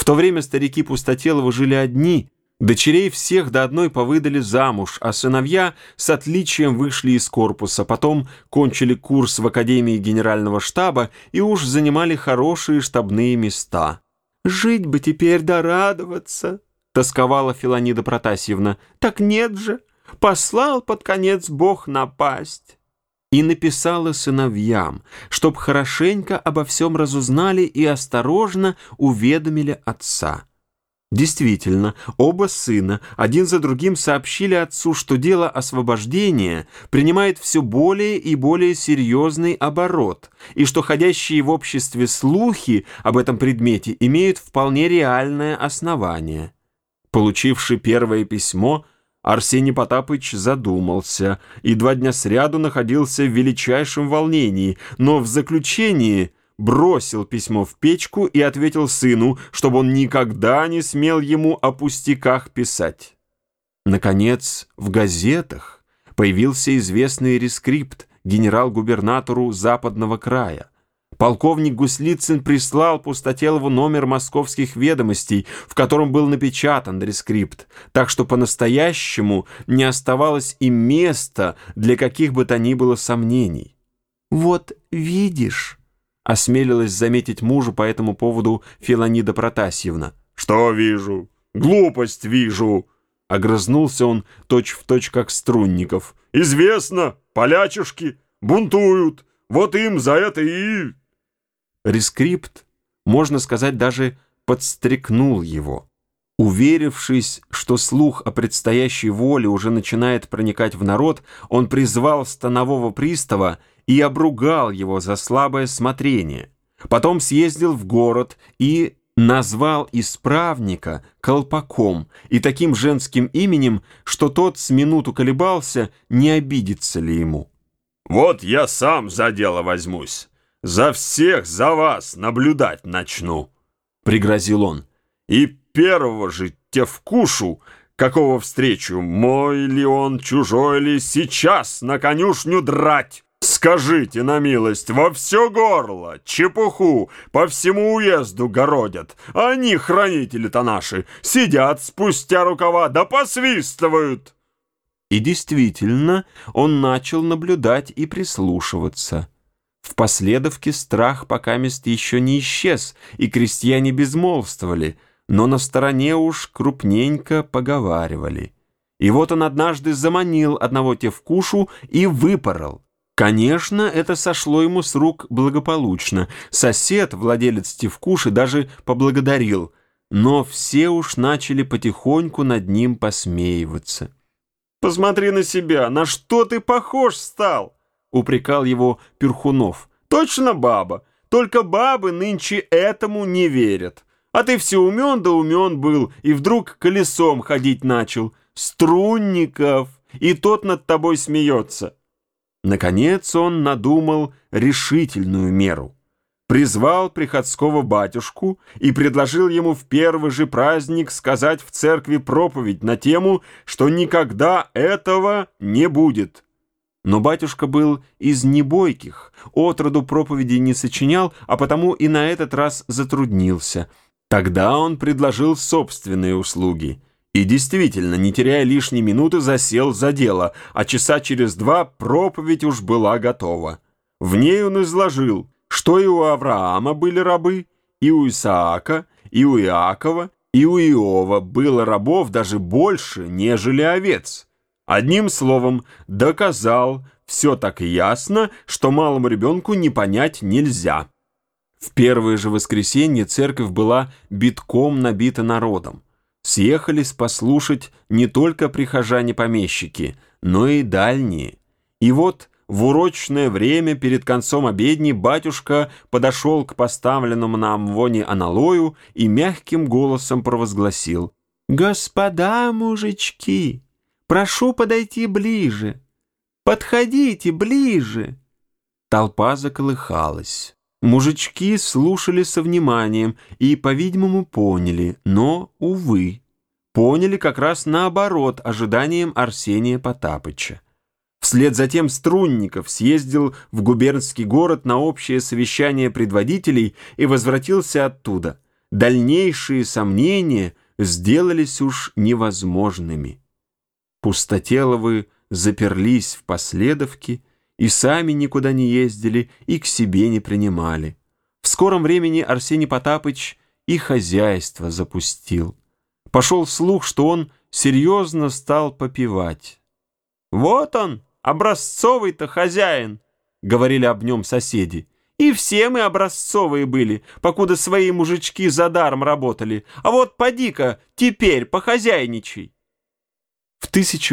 В то время старики Пустотелова жили одни, дочерей всех до одной повыдали замуж, а сыновья с отличием вышли из корпуса, потом кончили курс в Академии Генерального штаба и уж занимали хорошие штабные места. «Жить бы теперь да радоваться», — тосковала Филонида Протасьевна. «Так нет же, послал под конец Бог напасть». И написала сыновьям, чтоб хорошенько обо всем разузнали и осторожно уведомили отца. Действительно, оба сына один за другим сообщили отцу, что дело освобождения принимает все более и более серьезный оборот, и что ходящие в обществе слухи об этом предмете имеют вполне реальное основание. Получивши первое письмо, Арсений Потапыч задумался и 2 дня сряду находился в величайшем волнении, но в заключении бросил письмо в печку и ответил сыну, чтобы он никогда не смел ему о пустяках писать. Наконец, в газетах появился известный рескрипт генерал-губернатору Западного края. Полковник Гуслицын прислал Пустотелову номер «Московских ведомостей», в котором был напечатан рескрипт, так что по-настоящему не оставалось и места для каких бы то ни было сомнений. «Вот видишь», — осмелилась заметить мужу по этому поводу Филонида Протасьевна. «Что вижу? Глупость вижу!» — огрызнулся он точь-в-точь, как Струнников. «Известно, полячушки бунтуют, вот им за это и...» Рескрипт, можно сказать, даже подстрекнул его. Уверившись, что слух о предстоящей воле уже начинает проникать в народ, он призвал станового пристава и обругал его за слабое смотрение. Потом съездил в город и назвал исправника Колпаком и таким женским именем, что тот с минуту колебался, не обидится ли ему. «Вот я сам за дело возьмусь. За всех за вас наблюдать начну», — пригрозил он. «И первого же тевкушу, какого встречу, мой ли он, чужой ли, сейчас на конюшню драть. Скажите на милость, во все горло, чепуху по всему уезду городят. Они, хранители-то наши, сидят спустя рукава да посвистывают». И действительно, он начал наблюдать и прислушиваться. В Последовке страх покамест еще не исчез, и крестьяне безмолвствовали, но на стороне уж крупненько поговаривали. И вот он однажды заманил одного тевкушу и выпорол. Конечно, это сошло ему с рук благополучно. Сосед, владелец тевкуши, даже поблагодарил, но все уж начали потихоньку над ним посмеиваться. «Посмотри на себя, на что ты похож стал!» — упрекал его Перхунов. «Точно баба, только бабы нынче этому не верят. А ты все умен да умен был, и вдруг колесом ходить начал. Струнников, и тот над тобой смеется». Наконец он надумал решительную меру. Призвал приходского батюшку и предложил ему в первый же праздник сказать в церкви проповедь на тему, что никогда этого не будет. Но батюшка был из небойких, отроду проповеди не сочинял, а потому и на этот раз затруднился. Тогда он предложил собственные услуги. И действительно, не теряя лишней минуты, засел за дело, а часа через 2 проповедь уж была готова. В ней он изложил, что и у Авраама были рабы, и у Исаака, и у Иакова, и у Иова было рабов даже больше, нежели овец. Одним словом, доказал все так ясно, что малому ребенку не понять нельзя. В первое же воскресенье церковь была битком набита народом. Съехались послушать не только прихожане-помещики, но и дальние. И вот в урочное время перед концом обедни батюшка подошел к поставленному на амвоне аналою и мягким голосом провозгласил: «Господа мужички, прошу подойти ближе. Подходите ближе». Толпа заколыхалась. Мужички слушали со вниманием и, по-видимому, поняли, но, увы, поняли как раз наоборот ожиданиям Арсения Потапыча. Вслед за тем Струнников съездил в губернский город на общее совещание предводителей и возвратился оттуда. дальнейшие сомнения сделались уж невозможными. Пустотеловы заперлись в Последовке и сами никуда не ездили, и к себе не принимали. В скором времени Арсений Потапыч и хозяйство запустил. Пошел слух, что он серьезно стал попивать. «Вот он, образцовый-то хозяин», — говорили об нем соседи. «И все мы образцовые были, покуда свои мужички за даром работали. А вот поди-ка теперь похозяйничай». В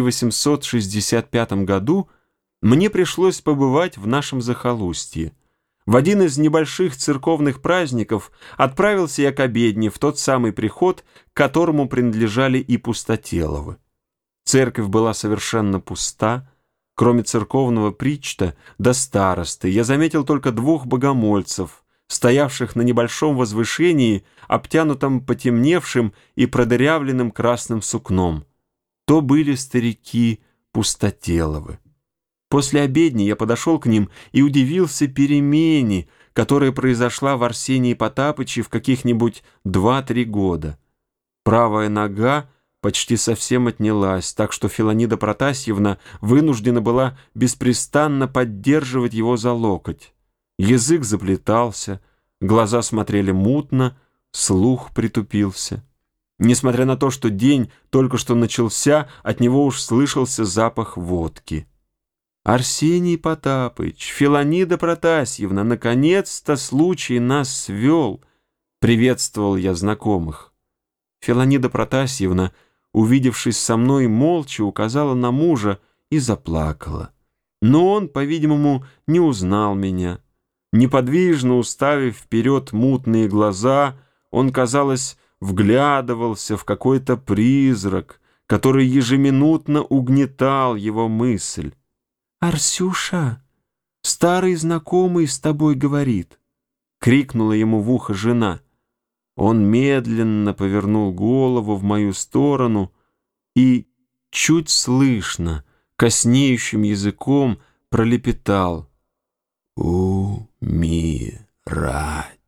1865 году мне пришлось побывать в нашем захолустье. В один из небольших церковных праздников отправился я к обедне в тот самый приход, к которому принадлежали и Пустотеловы. Церковь была совершенно пуста. Кроме церковного причта до старосты я заметил только двух богомольцев, стоявших на небольшом возвышении, обтянутом потемневшим и продырявленным красным сукном. То были старики Пустотеловы. После обедни я подошел к ним и удивился перемене, которая произошла в Арсении Потапыче в каких-нибудь 2-3 года. Правая нога почти совсем отнялась, так что Филонида Протасьевна вынуждена была беспрестанно поддерживать его за локоть. Язык заплетался, глаза смотрели мутно, слух притупился. Несмотря на то, что день только что начался, от него уж слышался запах водки. «Арсений Потапыч, Филонида Протасьевна, наконец-то случай нас свел!» — приветствовал я знакомых. Филонида Протасьевна, увидевшись со мной, молча указала на мужа и заплакала. Но он, по-видимому, не узнал меня. Неподвижно уставив вперед мутные глаза, он, казалось, вглядывался в какой-то призрак, который ежеминутно угнетал его мысль. «Арсюша, старый знакомый с тобой говорит!» — крикнула ему в ухо жена. Он медленно повернул голову в мою сторону и чуть слышно, коснеющим языком пролепетал: «Умирать».